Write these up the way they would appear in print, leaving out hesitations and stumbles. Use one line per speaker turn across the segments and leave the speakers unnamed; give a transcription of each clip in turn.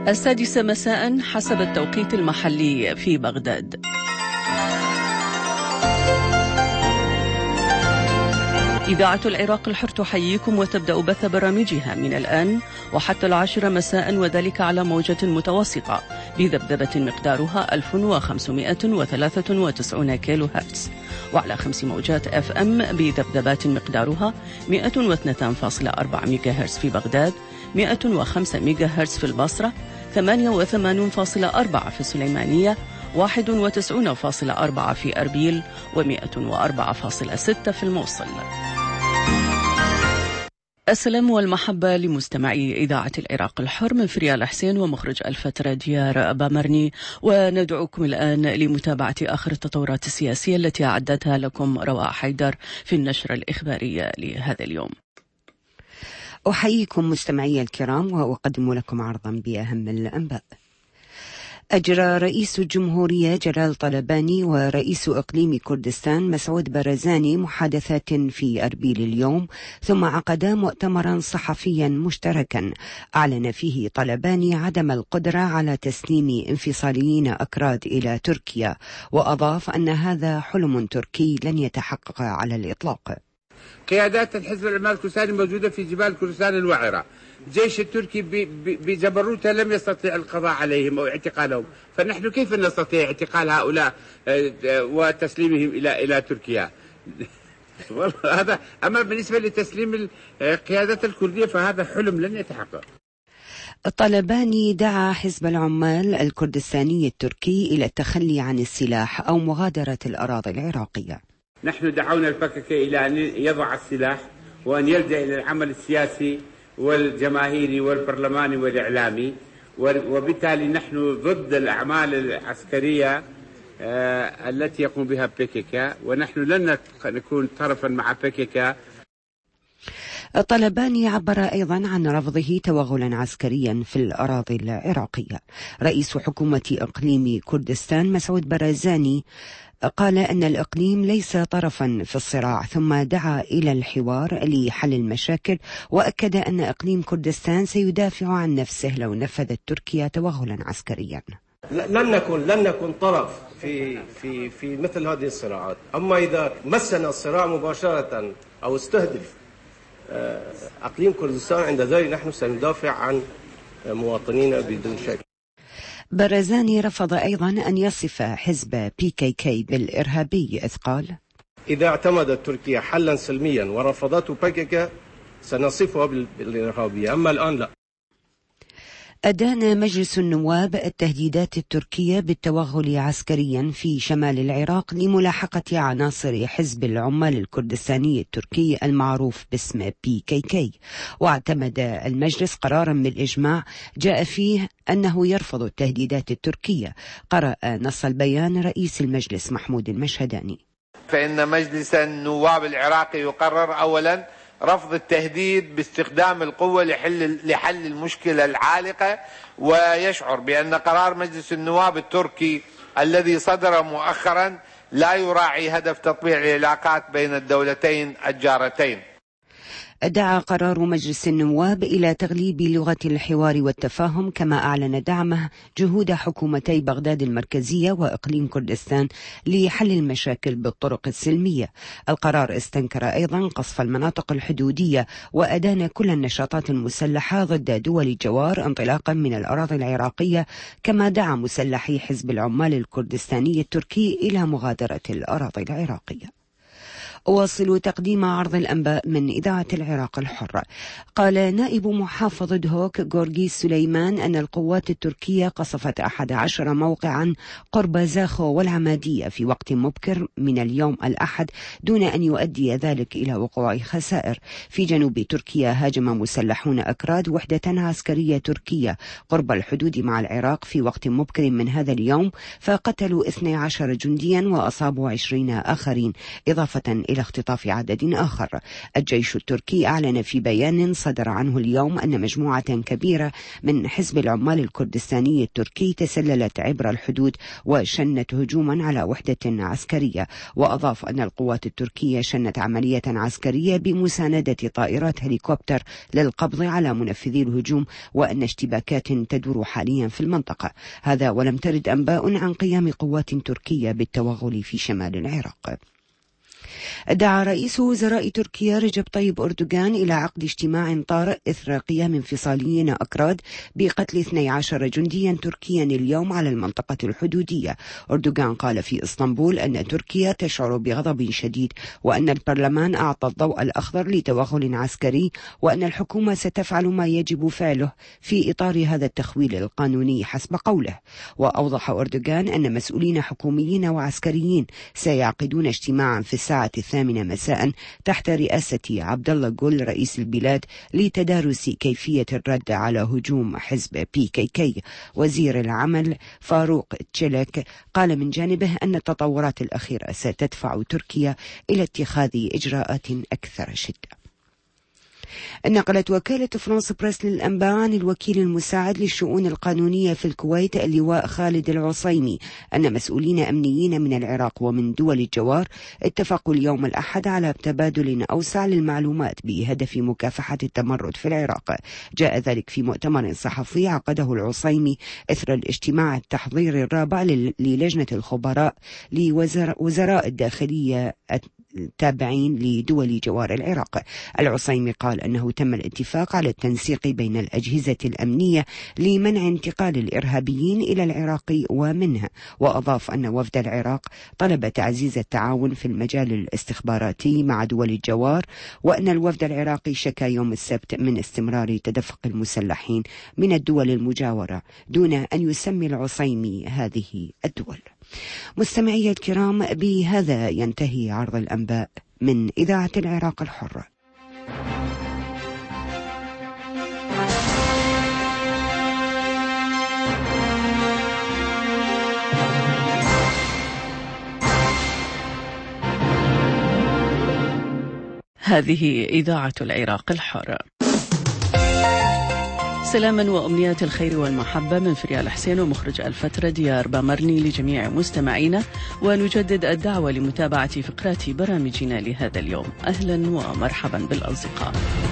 السادسة مساء حسب التوقيت المحلي في بغداد. إذاعة العراق الحر تحييكم وتبدأ بث برامجها من الآن وحتى 10 مساء، وذلك على موجة متوسطة بذبذبة مقدارها 1593 كيلو هرتز، وعلى 5 موجات FM بذبذبات مقدارها 102.4 ميجا هرتز في بغداد، 105 ميجا هرتز في البصرة، 88.4 في السليمانية، 91.4 في أربيل، و104.6 في الموصل. السلام والمحبة لمستمعي إذاعة العراق الحر من فريال حسين ومخرج الفترة ديار بامرني، وندعوكم الآن لمتابعة آخر التطورات السياسية التي أعدتها لكم رواء حيدر في النشرة الإخبارية لهذا اليوم.
أحييكم مستمعي الكرام وأقدم لكم عرضا بأهم الأنباء. أجرى رئيس الجمهورية جلال طلباني ورئيس إقليم كردستان مسعود برزاني محادثات في أربيل اليوم، ثم عقدا مؤتمرا صحفيا مشتركا أعلن فيه طلباني عدم القدرة على تسليم انفصاليين أكراد إلى تركيا، وأضاف أن هذا حلم تركي لن يتحقق على الإطلاق.
قيادات الحزب العمال الكردستاني موجودة في جبال كردستان الوعرة. الجيش التركي بجبروته لم يستطيع القضاء عليهم أو اعتقالهم، فنحن كيف نستطيع اعتقال هؤلاء وتسليمهم إلى تركيا؟ هذا أما بالنسبة لتسليم القيادات الكردية فهذا حلم لن يتحقق.
طلباني دعا حزب العمال الكردستاني التركي إلى التخلي عن السلاح أو مغادرة الأراضي العراقية.
نحن دعونا الPKK إلى أن يضع السلاح وأن يلجأ إلى العمل السياسي والجماهيري والبرلماني والإعلامي، وبالتالي نحن ضد الأعمال العسكرية التي يقوم بها PKK، ونحن لن نكون طرفا مع PKK.
طلباني عبر أيضا عن رفضه توغلا عسكريا في الأراضي العراقية. رئيس حكومة إقليم كردستان مسعود برزاني قال أن الإقليم ليس طرفا في الصراع، ثم دعا إلى الحوار لحل المشاكل، وأكد أن إقليم كردستان سيدافع عن نفسه لو نفذت تركيا توغلا عسكريا.
لن نكن طرف في مثل هذه الصراعات، أما إذا مسنا الصراع مباشرة أو استهدف إقليم كردستان عند ذلك نحن سندافع عن مواطنينا بدون شك.
برزاني رفض أيضا أن يصف حزب PKK بالإرهابي، إذ قال:
إذا اعتمدت تركيا حلا سلميا ورفضته PKK سنصفها بالإرهابية، أما الآن لا.
أدان مجلس النواب التهديدات التركية بالتوغل عسكريا في شمال العراق لملاحقة عناصر حزب العمال الكردستاني التركي المعروف باسم PKK، واعتمد المجلس قرارا بالإجماع جاء فيه أنه يرفض التهديدات التركية. قرأ نص البيان رئيس المجلس محمود المشهداني:
فإن مجلس النواب العراقي يقرر أولا رفض التهديد باستخدام القوة لحل المشكلة العالقة، ويشعر بأن قرار مجلس النواب التركي الذي صدر مؤخرا لا يراعي هدف تطبيع العلاقات بين الدولتين الجارتين.
دعا قرار مجلس النواب إلى تغليب لغة الحوار والتفاهم، كما أعلن دعمه جهود حكومتي بغداد المركزية وإقليم كردستان لحل المشاكل بالطرق السلمية. القرار استنكر أيضا قصف المناطق الحدودية وأدان كل النشاطات المسلحة ضد دول الجوار انطلاقا من الأراضي العراقية، كما دعا مسلحي حزب العمال الكردستاني التركي إلى مغادرة الأراضي العراقية. أواصل تقديم عرض الأنباء من إذاعة العراق الحر. قال نائب محافظ دهوك غورغي سليمان أن القوات التركية قصفت 11 موقعا قرب زاخو والعمادية في وقت مبكر من اليوم الأحد دون أن يؤدي ذلك إلى وقوع خسائر. في جنوب تركيا هاجم مسلحون أكراد وحدة عسكرية تركية قرب الحدود مع العراق في وقت مبكر من هذا اليوم، فقتلوا 12 جنديا وأصابوا 20 آخرين، إضافة إلى اختطاف عدد آخر. الجيش التركي أعلن في بيان صدر عنه اليوم أن مجموعة كبيرة من حزب العمال الكردستاني التركي تسللت عبر الحدود وشنت هجوما على وحدة عسكرية. وأضاف أن القوات التركية شنت عملية عسكرية بمساندة طائرات هليكوبتر للقبض على منفذي الهجوم، وأن اشتباكات تدور حاليا في المنطقة. هذا ولم ترد أنباء عن قيام قوات تركية بالتوغل في شمال العراق. دعا رئيس وزراء تركيا رجب طيب أردوغان إلى عقد اجتماع طارئ إثر قيام انفصاليين أكراد بقتل 12 جنديا تركيا اليوم على المنطقة الحدودية. أردوغان قال في إسطنبول أن تركيا تشعر بغضب شديد، وأن البرلمان أعطى الضوء الأخضر لتوغل عسكري، وأن الحكومة ستفعل ما يجب فعله في إطار هذا التخويل القانوني حسب قوله. وأوضح أردوغان أن مسؤولين حكوميين وعسكريين سيعقدون اجتماعا في الساعة 8 مساء تحت رئاسة عبد الله جول رئيس البلاد لتدارس كيفية الرد على هجوم حزب PKK. وزير العمل فاروق تشيلك قال من جانبه أن التطورات الأخيرة ستدفع تركيا إلى اتخاذ إجراءات أكثر شدة. نقلت وكالة فرانس بريس للأنباء عن الوكيل المساعد للشؤون القانونية في الكويت اللواء خالد العصيمي أن مسؤولين أمنيين من العراق ومن دول الجوار اتفقوا اليوم الأحد على تبادل أوسع للمعلومات بهدف مكافحة التمرد في العراق. جاء ذلك في مؤتمر صحفي عقده العصيمي إثر الاجتماع التحضيري الرابع للجنة الخبراء لوزراء الداخلية التابعين لدول جوار العراق. العصيمي قال أنه تم الاتفاق على التنسيق بين الأجهزة الأمنية لمنع انتقال الإرهابيين إلى العراق ومنها. وأضاف أن وفد العراق طلب تعزيز التعاون في المجال الاستخباراتي مع دول الجوار، وأن الوفد العراقي شكا يوم السبت من استمرار تدفق المسلحين من الدول المجاورة دون أن يسمي العصيمي هذه الدول. مستمعي الكرام، بهذا ينتهي عرض الأنباء من إذاعة العراق الحرة.
هذه إذاعة العراق الحرة. سلاما وأمنيات الخير والمحبة من فريال حسين ومخرج الفترة ديار بامرني لجميع مستمعينا، ونجدد الدعوة لمتابعة فقرات برامجنا لهذا اليوم. أهلا ومرحبا بالأصدقاء.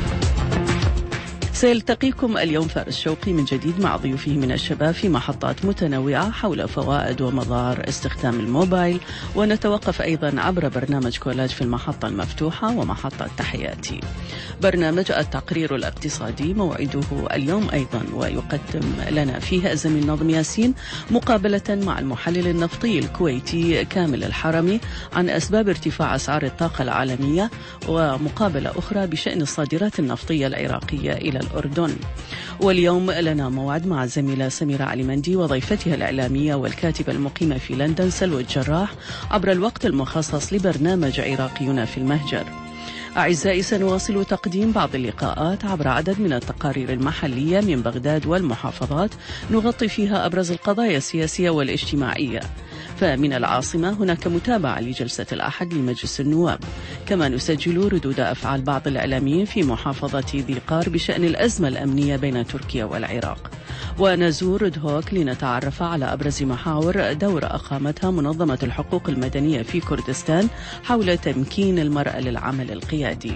سيلتقيكم اليوم فارس شوقي من جديد مع ضيوفه من الشباب في محطات متنوعة حول فوائد ومضار استخدام الموبايل، ونتوقف أيضا عبر برنامج كولاج في المحطة المفتوحة ومحطة تحياتي. برنامج التقرير الاقتصادي موعده اليوم أيضا، ويقدم لنا فيه الزميل ناظم ياسين مقابلة مع المحلل النفطي الكويتي كامل الحرمي عن أسباب ارتفاع أسعار الطاقة العالمية، ومقابلة أخرى بشأن الصادرات النفطية العراقية إلى الأردن. واليوم لنا موعد مع الزميلة سميرة علي مندي وضيفتها الإعلامية والكاتبة المقيمة في لندن سلوى الجراح عبر الوقت المخصص لبرنامج عراقيون في المهجر. أعزائي، سنواصل تقديم بعض اللقاءات عبر عدد من التقارير المحلية من بغداد والمحافظات نغطي فيها أبرز القضايا السياسية والاجتماعية. فمن العاصمة هناك متابعة لجلسة الأحد لمجلس النواب، كما نسجل ردود أفعال بعض الإعلاميين في محافظة ذي قار بشأن الأزمة الأمنية بين تركيا والعراق، ونزور دهوك لنتعرف على أبرز محاور دورة أقامتها منظمة الحقوق المدنية في كردستان حول تمكين المرأة للعمل القيادي.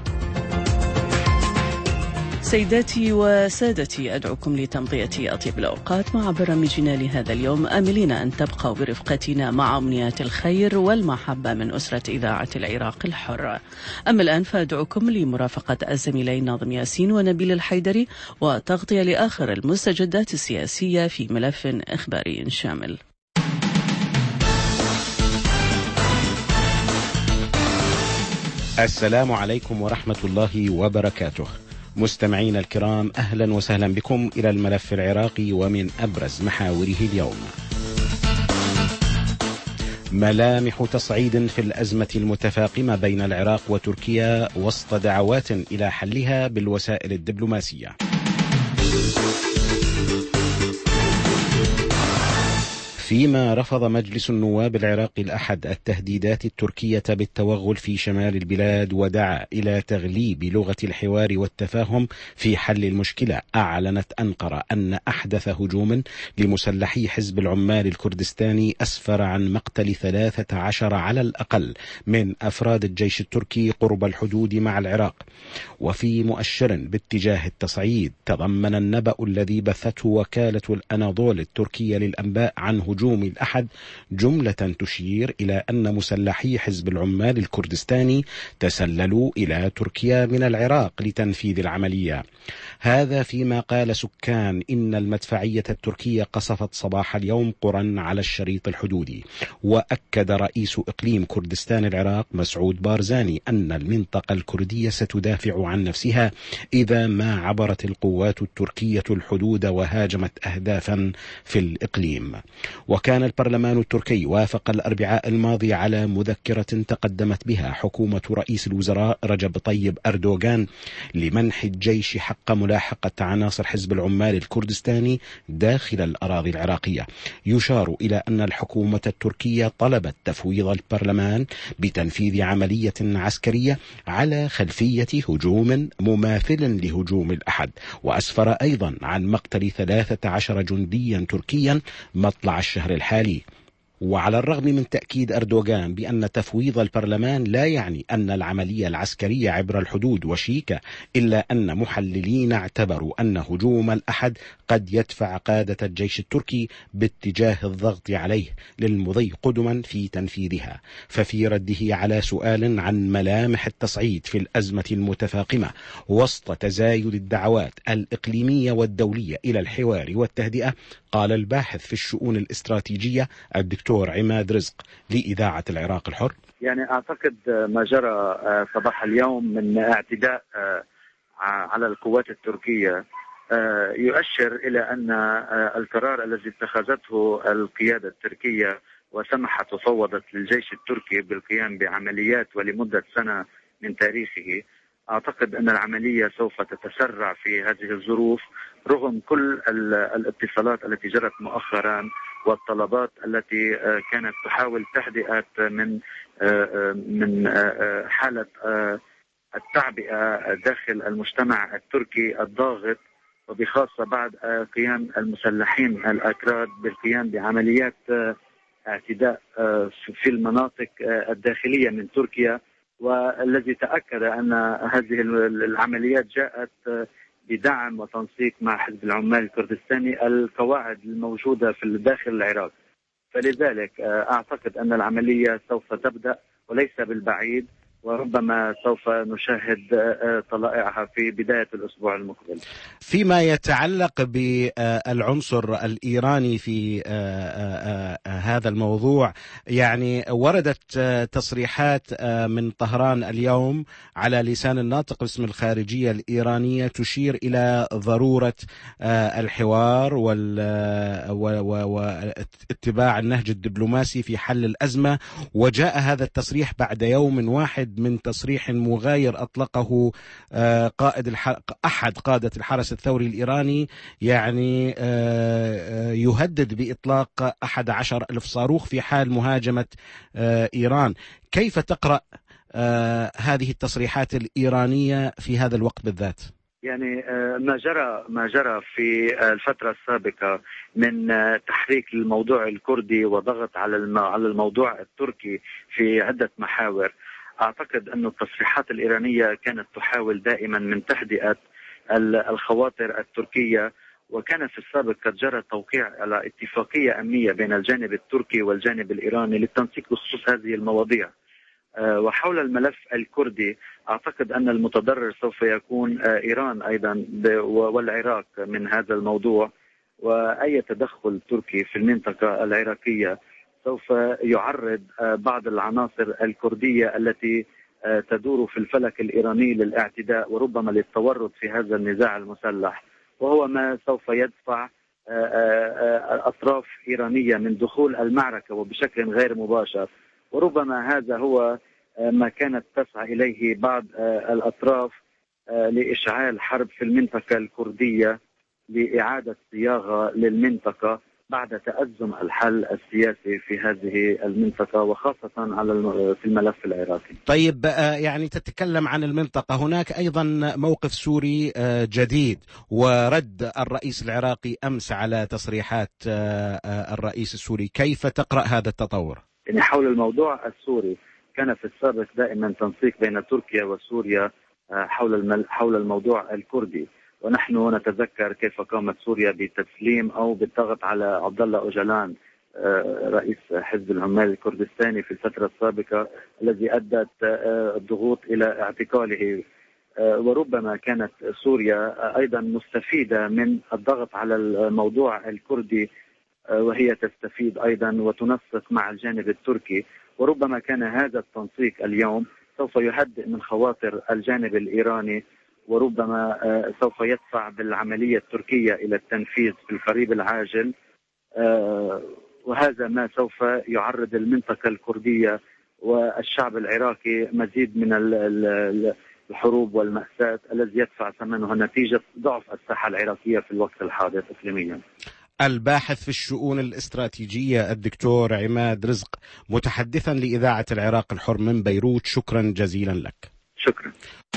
سيداتي وسادتي، أدعوكم لتمضية أطيب الأوقات مع برامجنا لهذا اليوم، آملين أن تبقوا برفقتنا مع أمنيات الخير والمحبة من أسرة إذاعة العراق الحرة. أما الآن فأدعوكم لمرافقة الزميلين ناظم ياسين ونبيل الحيدري وتغطية لآخر المستجدات السياسية في ملف إخباري شامل.
السلام عليكم ورحمة الله وبركاته. مستمعين الكرام، أهلا وسهلا بكم إلى الملف العراقي ومن أبرز محاوره اليوم. ملامح تصعيد في الأزمة المتفاقمة بين العراق وتركيا وسط دعوات إلى حلها بالوسائل الدبلوماسية. فيما رفض مجلس النواب العراقي الأحد التهديدات التركية بالتوغل في شمال البلاد ودعا إلى تغليب لغة الحوار والتفاهم في حل المشكلة، أعلنت أنقرة أن أحدث هجوم لمسلحي حزب العمال الكردستاني أسفر عن مقتل 13 على الأقل من أفراد الجيش التركي قرب الحدود مع العراق. وفي مؤشر باتجاه التصعيد، تضمن النبأ الذي بثته وكالة الأناضول التركية للأنباء عن هجوم الأحد جملة تشير إلى أن مسلحي حزب العمال الكردستاني تسللوا إلى تركيا من العراق لتنفيذ العملية. هذا فيما قال سكان إن المدفعية التركية قصفت صباح اليوم قرى على الشريط الحدودي. وأكد رئيس إقليم كردستان العراق مسعود بارزاني أن المنطقة الكردية ستدافع عن نفسها إذا ما عبرت القوات التركية الحدود وهاجمت أهدافا في الإقليم. وكان البرلمان التركي وافق الأربعاء الماضي على مذكرة تقدمت بها حكومة رئيس الوزراء رجب طيب أردوغان لمنح الجيش حق ملاحقة عناصر حزب العمال الكردستاني داخل الأراضي العراقية. يشار إلى أن الحكومة التركية طلبت تفويض البرلمان بتنفيذ عملية عسكرية على خلفية هجوم مماثل لهجوم الأحد، وأسفر أيضا عن مقتل 13 جنديا تركيا مطلع الشهر الحالي. وعلى الرغم من تأكيد أردوغان بأن تفويض البرلمان لا يعني أن العملية العسكرية عبر الحدود وشيكة، إلا أن محللين اعتبروا أن هجوم الأحد قد يدفع قادة الجيش التركي باتجاه الضغط عليه للمضي قدما في تنفيذها. ففي رده على سؤال عن ملامح التصعيد في الأزمة المتفاقمة وسط تزايد الدعوات الإقليمية والدولية إلى الحوار والتهدئة، قال الباحث في الشؤون الاستراتيجية الدكتور عماد رزق لإذاعة العراق الحر:
يعني أعتقد ما جرى صباح اليوم من اعتداء على القوات التركية يؤشر إلى أن القرار الذي اتخذته القيادة التركية وسمحت وفوضت للجيش التركي بالقيام بعمليات ولمدة سنة من تاريخه، أعتقد أن العملية سوف تتسرع في هذه الظروف رغم كل الاتصالات التي جرت مؤخرا والطلبات التي كانت تحاول تهدئة من حالة التعبئة داخل المجتمع التركي الضاغط، وبخاصة بعد قيام المسلحين الأكراد بالقيام بعمليات اعتداء في المناطق الداخلية من تركيا، والذي تأكد أن هذه العمليات جاءت بدعم وتنسيق مع حزب العمال الكردستاني القواعد الموجودة في داخل العراق. فلذلك أعتقد أن العملية سوف تبدأ وليس بالبعيد، وربما سوف نشاهد طلائعها في بداية الأسبوع المقبل.
فيما يتعلق بالعنصر الإيراني في هذا الموضوع، يعني وردت تصريحات من طهران اليوم على لسان الناطق باسم الخارجية الإيرانية تشير إلى ضرورة الحوار واتباع النهج الدبلوماسي في حل الأزمة. وجاء هذا التصريح بعد يوم واحد من تصريح مغاير أطلقه أحد قادة الحرس الثوري الإيراني، يعني يهدد بإطلاق 11,000 صاروخ في حال مهاجمة إيران. كيف تقرأ هذه التصريحات الإيرانية في هذا الوقت بالذات؟
يعني ما جرى في الفترة السابقة من تحريك الموضوع الكردي وضغط على الموضوع التركي في عدة محاور، أعتقد أن التصريحات الإيرانية كانت تحاول دائما من تهدئة الخواطر التركية، وكان في السابق قد جرى التوقيع على اتفاقية أمنية بين الجانب التركي والجانب الإيراني للتنسيق بخصوص هذه المواضيع. وحول الملف الكردي أعتقد أن المتضرر سوف يكون إيران أيضا والعراق من هذا الموضوع، وأي تدخل تركي في المنطقة العراقية سوف يعرض بعض العناصر الكردية التي تدور في الفلك الإيراني للاعتداء وربما للتورط في هذا النزاع المسلح، وهو ما سوف يدفع أطراف إيرانية من دخول المعركة وبشكل غير مباشر. وربما هذا هو ما كانت تسعى إليه بعض الأطراف لإشعال حرب في المنطقة الكردية لإعادة صياغة للمنطقة بعد تأزم الحل السياسي في هذه المنطقة وخاصة في الملف العراقي.
طيب يعني تتكلم عن المنطقة، هناك أيضا موقف سوري جديد، ورد الرئيس العراقي أمس على تصريحات الرئيس السوري، كيف تقرأ هذا التطور؟
يعني حول الموضوع السوري كان في السابق دائما تنسيق بين تركيا وسوريا حول الموضوع الكردي، ونحن نتذكر كيف قامت سوريا بتسليم أو بالضغط على عبد الله أوجلان رئيس حزب العمال الكردستاني في الفترة السابقة، الذي أدت الضغوط إلى اعتقاله. وربما كانت سوريا أيضا مستفيدة من الضغط على الموضوع الكردي، وهي تستفيد أيضا وتنسق مع الجانب التركي، وربما كان هذا التنسيق اليوم سوف يهدئ من خواطر الجانب الإيراني، وربما سوف يدفع بالعملية التركية إلى التنفيذ في القريب العاجل، وهذا ما سوف يعرض المنطقة الكردية والشعب العراقي مزيد من الحروب والمأساة الذي يدفع ثمنها نتيجة ضعف الساحة العراقية في الوقت الحاضر إقليميا.
الباحث في الشؤون الاستراتيجية الدكتور عماد رزق، متحدثا لإذاعة العراق الحر من بيروت، شكرا جزيلا لك.
شكرا.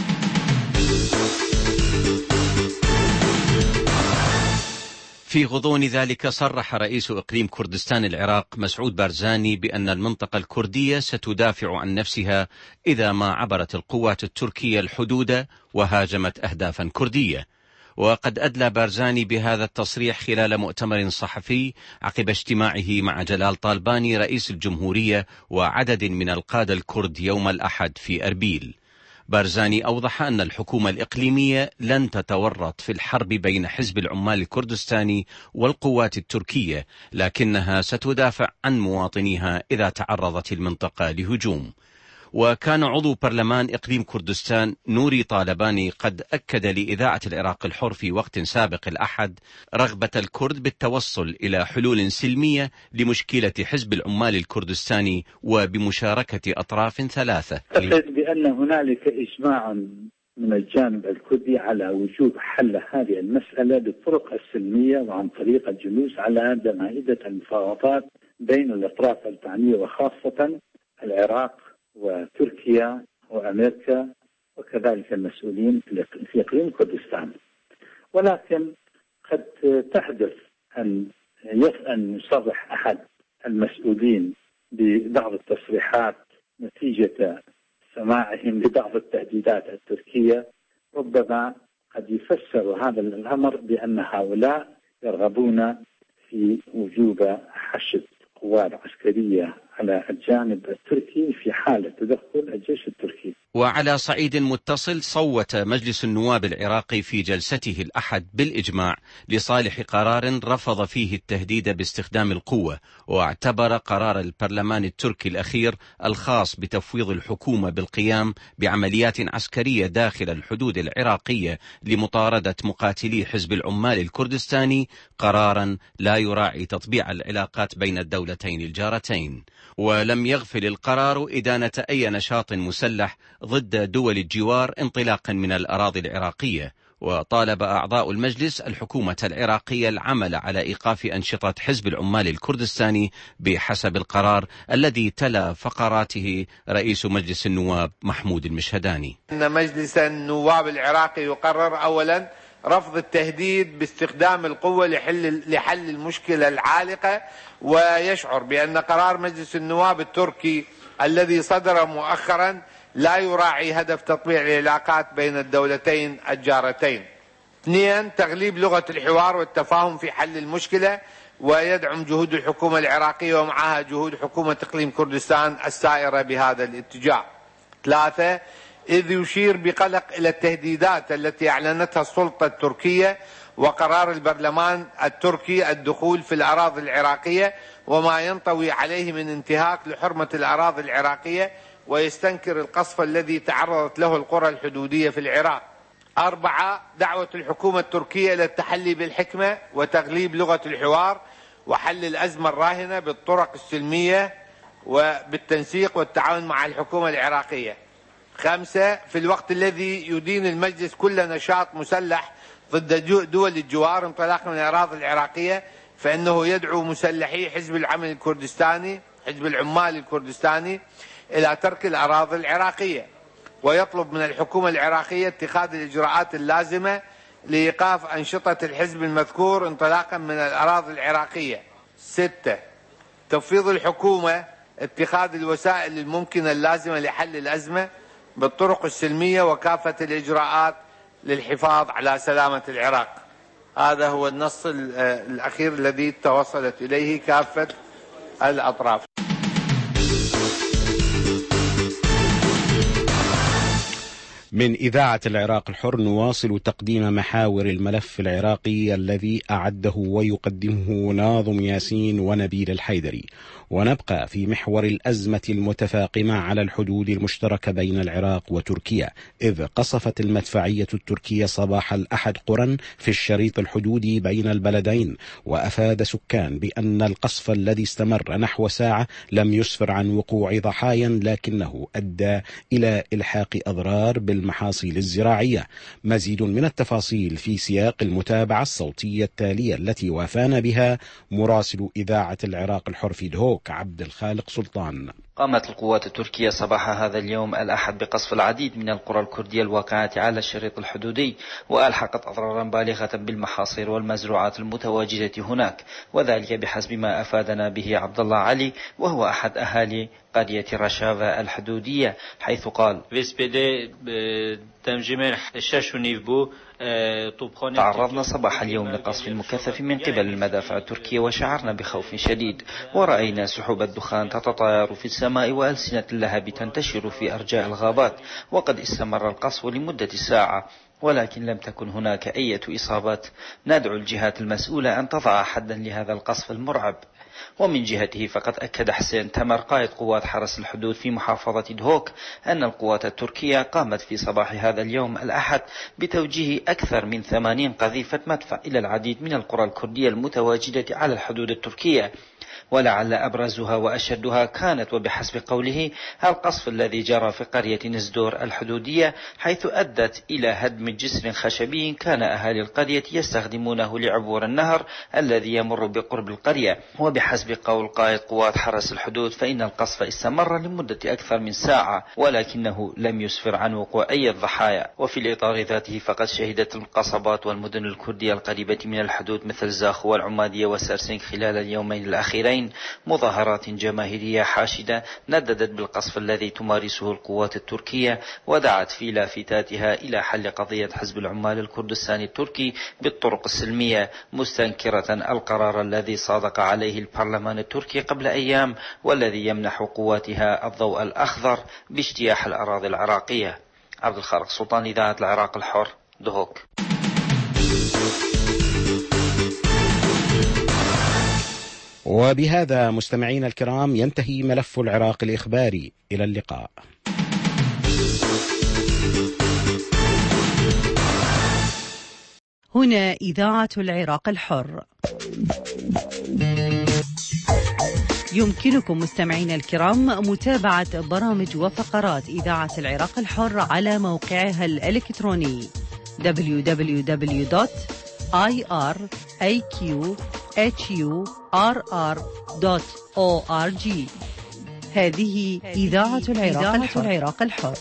في غضون ذلك صرح رئيس إقليم كردستان العراق مسعود بارزاني بأن المنطقة الكردية ستدافع عن نفسها إذا ما عبرت القوات التركية الحدود وهاجمت أهدافا كردية. وقد أدلى بارزاني بهذا التصريح خلال مؤتمر صحفي عقب اجتماعه مع جلال طالباني رئيس الجمهورية وعدد من القادة الكرد يوم الأحد في أربيل. بارزاني أوضح أن الحكومة الإقليمية لن تتورط في الحرب بين حزب العمال الكردستاني والقوات التركية، لكنها ستدافع عن مواطنيها إذا تعرضت المنطقة لهجوم. وكان عضو برلمان إقليم كردستان نوري طالباني قد أكد لإذاعة العراق الحر في وقت سابق الأحد رغبة الكرد بالتوصل إلى حلول سلمية لمشكلة حزب العمال الكردستاني وبمشاركة أطراف ثلاثة.
أعتقد بأن هنالك إجماع من الجانب الكردي على وجوب حل هذه المسألة بالطرق السلمية وعن طريق الجلوس على مائدة المفاوضات بين الأطراف المعنية وخاصة العراق وتركيا وأمريكا وكذلك المسؤولين في إقليم كردستان. ولكن قد تحدث أن يصرح أحد المسؤولين ببعض التصريحات نتيجة سماعهم لبعض التهديدات التركية، ربما قد يفسر هذا الأمر بأن هؤلاء يرغبون في وجوب حشد قوات عسكرية على الجانب التركي في حالة تدخل الجيش التركي.
وعلى صعيد متصل، صوت مجلس النواب العراقي في جلسته الأحد بالإجماع لصالح قرار رفض فيه التهديد باستخدام القوة، واعتبر قرار البرلمان التركي الأخير الخاص بتفويض الحكومة بالقيام بعمليات عسكرية داخل الحدود العراقية لمطاردة مقاتلي حزب العمال الكردستاني قرارا لا يراعي تطبيع العلاقات بين الدولتين الجارتين. ولم يغفل القرار إدانة أي نشاط مسلح ضد دول الجوار انطلاقا من الأراضي العراقية. وطالب أعضاء المجلس الحكومة العراقية العمل على إيقاف أنشطة حزب العمال الكردستاني بحسب القرار الذي تلا فقراته رئيس مجلس النواب محمود المشهداني.
أن مجلس النواب العراقي يقرر أولا رفض التهديد باستخدام القوة لحل المشكلة العالقة، ويشعر بأن قرار مجلس النواب التركي الذي صدر مؤخرا لا يراعي هدف تطبيع العلاقات بين الدولتين الجارتين. 2. تغليب لغة الحوار والتفاهم في حل المشكلة، ويدعم جهود الحكومة العراقية ومعها جهود حكومة إقليم كردستان السائرة بهذا الاتجاه. 3. إذ يشير بقلق إلى التهديدات التي أعلنتها السلطة التركية وقرار البرلمان التركي الدخول في الأراضي العراقية وما ينطوي عليه من انتهاك لحرمة الأراضي العراقية، ويستنكر القصف الذي تعرضت له القرى الحدودية في العراق. 4. دعوة الحكومة التركية إلى التحلي بالحكمة وتغليب لغة الحوار وحل الأزمة الراهنة بالطرق السلمية وبالتنسيق والتعاون مع الحكومة العراقية. 5. في الوقت الذي يدين المجلس كل نشاط مسلح ضد دول الجوار انطلاقا من الأراضي العراقية، فإنه يدعو مسلحي حزب العمل الكردستاني، حزب العمال الكردستاني، إلى ترك الأراضي العراقية، ويطلب من الحكومة العراقية اتخاذ الإجراءات اللازمة لإيقاف أنشطة الحزب المذكور انطلاقا من الأراضي العراقية. 6. تفويض الحكومة اتخاذ الوسائل الممكنة اللازمة لحل الأزمة بالطرق السلمية وكافة الإجراءات للحفاظ على سلامة العراق. هذا هو النص الأخير الذي توصلت إليه كافة الأطراف.
من إذاعة العراق الحر نواصل تقديم محاور الملف العراقي الذي أعده ويقدمه ناظم ياسين ونبيل الحيدري، ونبقى في محور الأزمة المتفاقمة على الحدود المشتركة بين العراق وتركيا، إذ قصفت المدفعية التركية صباح الأحد قرى في الشريط الحدودي بين البلدين، وأفاد سكان بأن القصف الذي استمر نحو ساعة لم يسفر عن وقوع ضحايا، لكنه أدى إلى إلحاق أضرار بالمحاصيل الزراعية. مزيد من التفاصيل في سياق المتابعة الصوتية التالية التي وافانا بها مراسل إذاعة العراق الحر في دهوك عبد الخالق سلطان.
قامت القوات التركية صباح هذا اليوم الأحد بقصف العديد من القرى الكردية الواقعة على الشريط الحدودي، وألحقت أضرارا بالغة بالمحاصيل والمزروعات المتواجدة هناك، وذلك بحسب ما أفادنا به عبد الله علي وهو أحد أهالي قرية رشافة الحدودية، حيث قال: تعرضنا صباح اليوم لقصف مكثف من قبل المدافع التركية، وشعرنا بخوف شديد، ورأينا سحب الدخان تتطاير في السماء وألسنة اللهب تنتشر في أرجاء الغابات، وقد استمر القصف لمدة ساعة ولكن لم تكن هناك أي إصابات. ندعو الجهات المسؤولة أن تضع حدا لهذا القصف المرعب. ومن جهته فقد أكد حسين تمر قائد قوات حرس الحدود في محافظة دهوك أن القوات التركية قامت في صباح هذا اليوم الأحد بتوجيه أكثر من 80 قذيفة مدفع إلى العديد من القرى الكردية المتواجدة على الحدود التركية، ولعل أبرزها وأشدها كانت وبحسب قوله القصف الذي جرى في قرية نزدور الحدودية، حيث أدت إلى هدم جسر خشبي كان أهالي القرية يستخدمونه لعبور النهر الذي يمر بقرب القرية. وبحسب قول قائد قوات حرس الحدود فإن القصف استمر لمدة أكثر من ساعة ولكنه لم يسفر عن وقوع أي ضحايا. وفي الإطار ذاته فقد شهدت القصبات والمدن الكردية القريبة من الحدود مثل زاخو والعمادية وسرسنك خلال اليومين الأخيرين مظاهرات جماهيرية حاشدة نددت بالقصف الذي تمارسه القوات التركية، ودعت في لافتاتها إلى حل قضية حزب العمال الكردستاني التركي بالطرق السلمية، مستنكرة القرار الذي صادق عليه البرلمان التركي قبل أيام والذي يمنح قواتها الضوء الأخضر باجتياح الأراضي العراقية. عبد الخالق سلطان، إذاعة العراق الحر، دهوك.
وبهذا مستمعين الكرام ينتهي ملف العراق الإخباري. إلى اللقاء.
هنا إذاعة العراق الحر. يمكنكم مستمعين الكرام متابعة برامج وفقرات إذاعة العراق الحر على موقعها الإلكتروني www.iraqhurr.org. هذه إذاعة العراق الحر.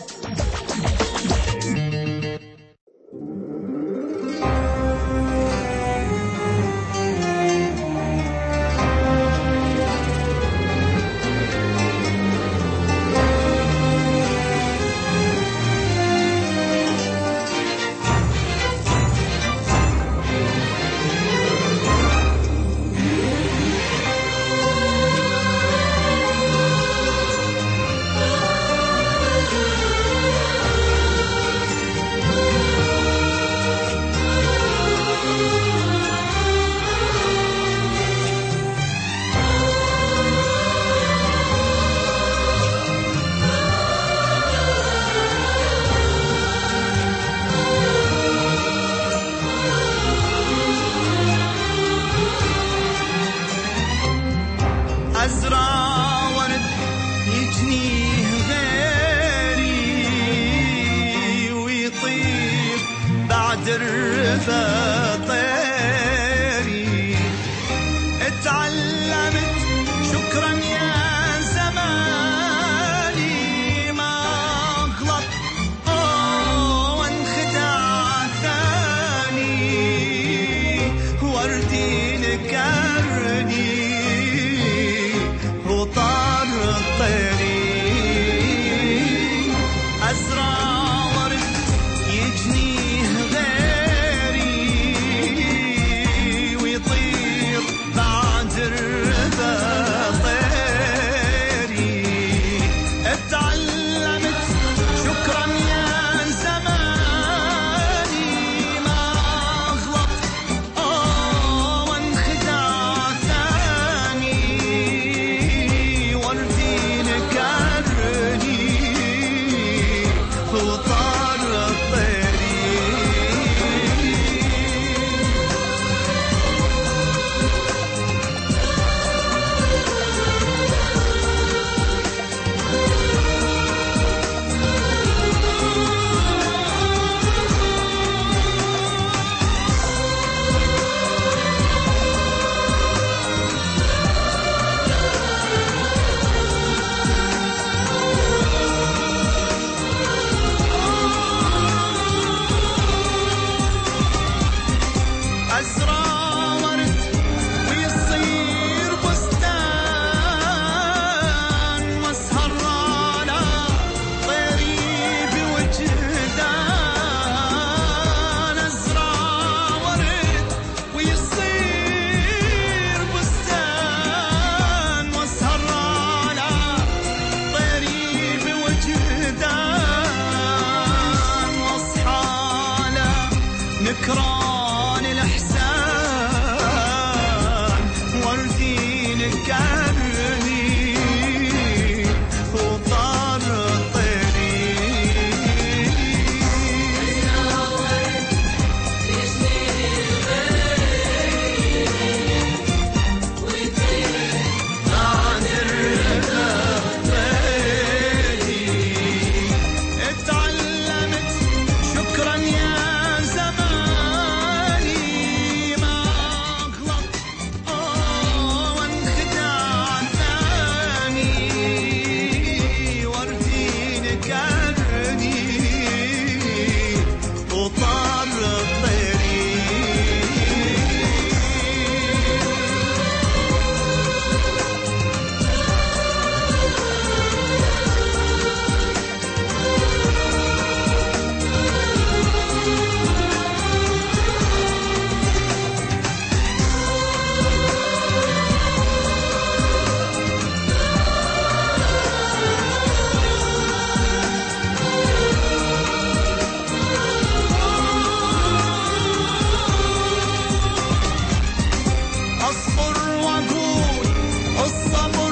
بصبر وأقول الصبر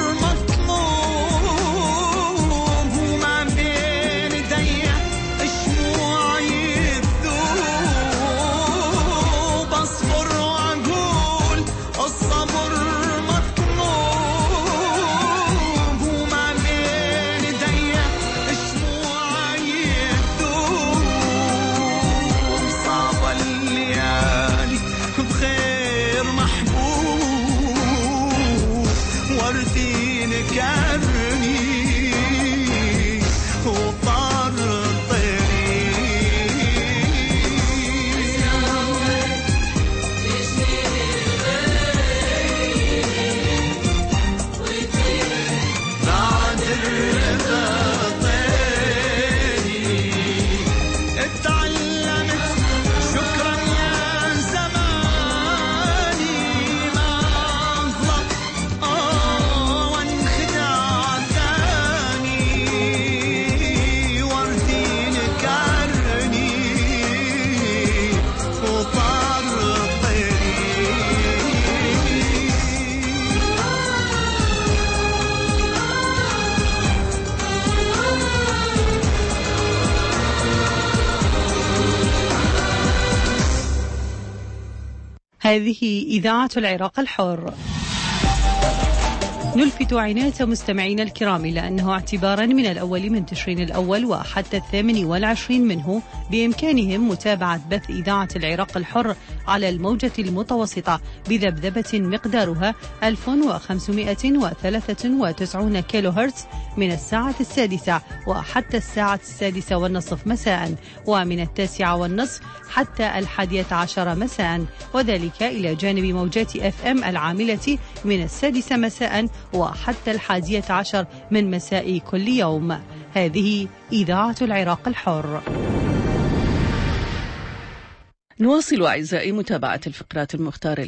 مطلوب وما بين ايدي شموعي تذوب بصبر وأقول الصبر مطلوب وما بين ايدي شموعي تذوب صعب الليالي بخير محبوب وردي نكرني وطار بعد الرضا طيري اتعلمت شكرا يا زماني ما أغلط وانخدع ثاني وردي نكرني وطار
هذه إذاعة العراق الحر. نلفت عناية مستمعينا الكرام إلى أنه اعتبارا من الأول من تشرين الأول وحتى 28 منه بإمكانهم متابعة بث إذاعة العراق الحر على الموجة المتوسطة بذبذبة مقدارها 1593 كيلو هرتز من الساعة 6 وحتى الساعة 6:30 مساء، ومن 9:30 حتى 11 مساء، وذلك إلى جانب موجات FM العاملة من 6 مساء وحتى 11 من مساء كل يوم. هذه إذاعة العراق الحر.
نواصل أعزائي متابعة الفقرات المختارة